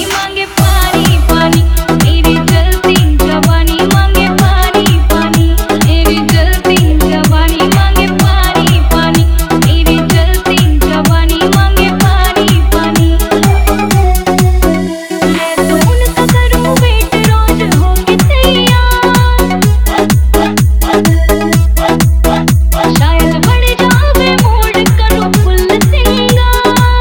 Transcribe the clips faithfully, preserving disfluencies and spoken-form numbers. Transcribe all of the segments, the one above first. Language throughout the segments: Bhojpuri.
मांगे पानी पानी, मेरी जलती जवानी मांगे पानी पानी, मेरी जलती जवानी मांगे पानी पानी, मेरी जलती जवानी मांगे पानी पानी। मैं तो उनका करूं वेट, रोज होंगे तैयार, शायद बढ़ जावे मूड, करूं फुल सिंगार।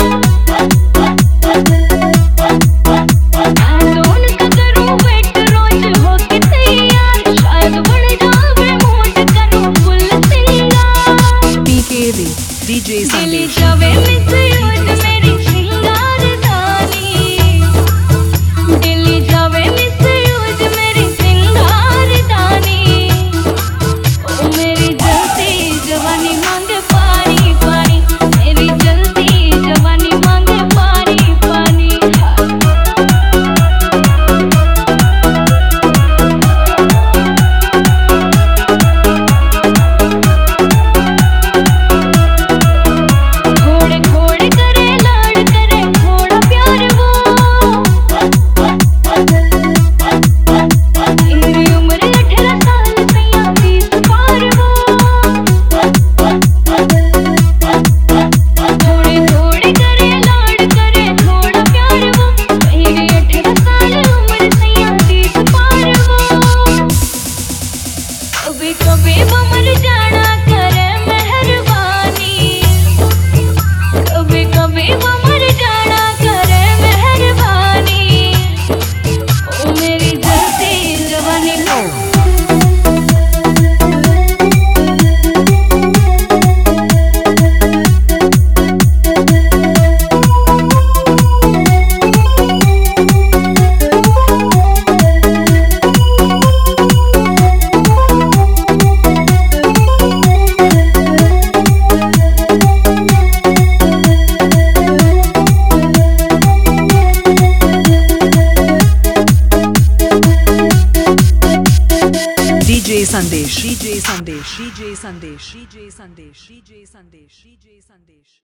मैं तो उनका करूं वेट, रोज होंगे तैयार, शायद बढ़ जावे मूड, करूं फुल सिंगार। P K V D J दिल Sandesh जावे मिसयूज मेरी श्रृंगार दानी, दिल जावे मिसयूज मेरी श्रृंगार दानी। ओ मेरी जलती जवानी मांगे पानी पानी, मेरी जलती जवानी मांगे पानी पानी। घोड़े घोड़े करे लाड करे थोड़ा प्यार वो, मेरी उम्र अठारह साल सैया बीस पार वो। घोड़े घोड़े करे लाड करे थोड़ा प्यार वो, मेरी अठारह साल उम्र सैया बीस पार वो। कभी कभी वो मर जाना करे मेहरबानी, कभी कभी वो मर जाना करे मेहरबानी। ओ मेरी जलती जवानी D J Sandesh D J Sandesh D J Sandesh D J Sandesh D J Sandesh D J Sandesh